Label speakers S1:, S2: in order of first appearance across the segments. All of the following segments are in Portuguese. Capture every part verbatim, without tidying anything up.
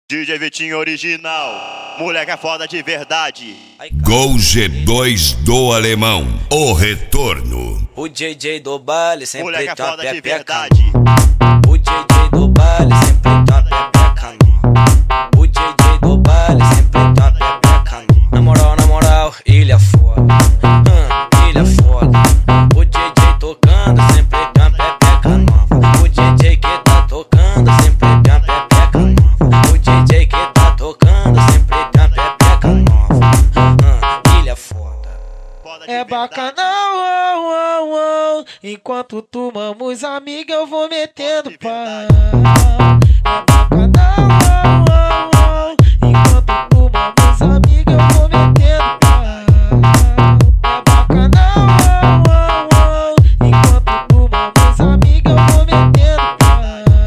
S1: D J Vitinho original, moleque é foda de verdade.
S2: Gol G dois do Alemão, o retorno.
S3: O D J do baile sempre
S1: moleque é
S3: tem uma
S1: foda de
S3: pepeca
S1: verdade.
S3: nova. O D J do baile sempre tem uma pepeca nova. O D J do baile sempre tem uma pepeca nova. Na moral, na moral, ele é foda. Hum, ele é foda. O D J tocando sempre tem uma pepeca nova. O D J que tá tocando sempre tem uma pepeca nova. O D J que tá tocando sempre tem uma pepeca nova. Hum, ele é foda.
S4: É bacanal, oh, oh, oh. Enquanto tu mamos amiga, eu vou metendo pau. É bacanal, oh, oh, oh. Enquanto tu mamos amiga, eu vou metendo pau. É bacanal, oh, oh, oh. Enquanto tu mamos amiga, eu vou metendo pau.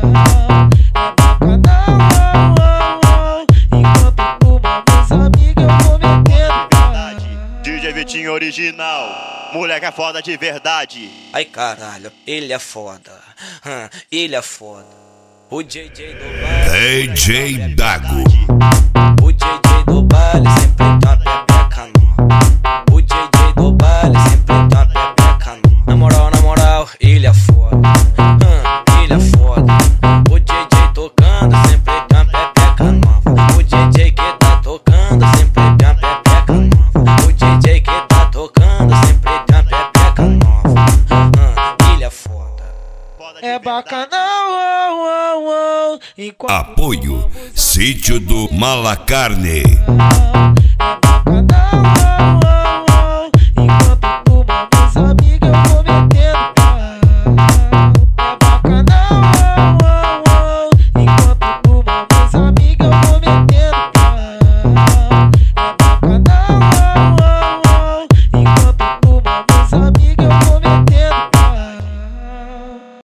S4: É bacanal, oh, oh, oh. Enquanto tu mamos amiga, eu vou metendo pau.
S1: D J Vitinho original, moleque é foda de verdade.
S3: Ai caralho, ele é foda. Hum, ele é foda. O D J do baile.
S2: D J Dago.
S3: O D J do baile sempre tem uma pepeca nova. O D J do baile sempre tem uma pepeca nova. Na moral, na moral, ele é foda. Hum, ele é foda. O D J tocando sempre tem uma pepeca nova. O D J que tá tocando sempre tem uma pepeca nova. O D J que tá tocando sempre tem uma pepeca nova. Hum, ele é foda.
S4: É bacanal, oh, oh, oh. Enquanto
S2: Apoio Sítio do Malacarne.
S4: tu